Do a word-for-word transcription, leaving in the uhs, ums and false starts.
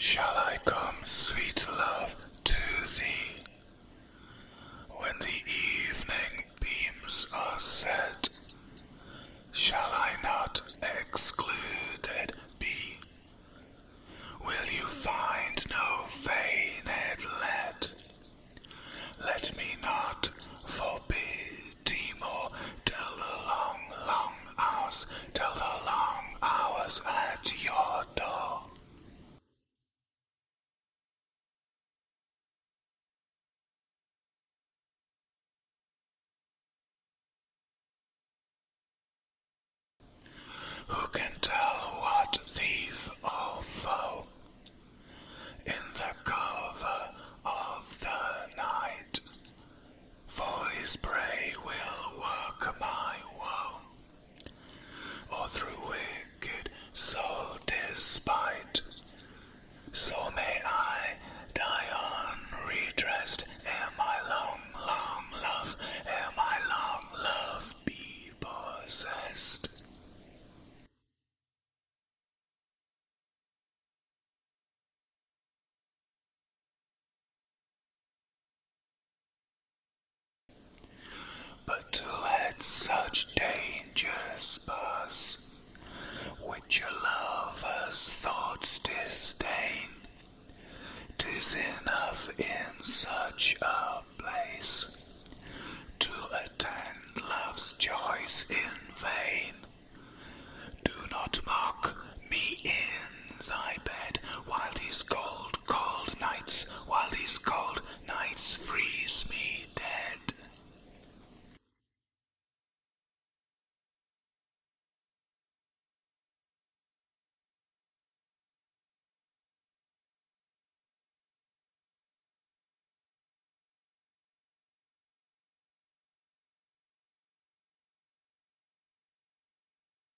Shall I come, sweet love, to thee, when the evening beams are set? Shall I not excluded be? Will you find no feigned let? Let me not forbid thee more till the long, long hours, till the long hours at your door. Who can tell what thief or foe in the cover of the night for his prey will work my woe, or through wicked soul despite? So may I die unredressed ere my long, long love, ere my long love be possessed. But to let such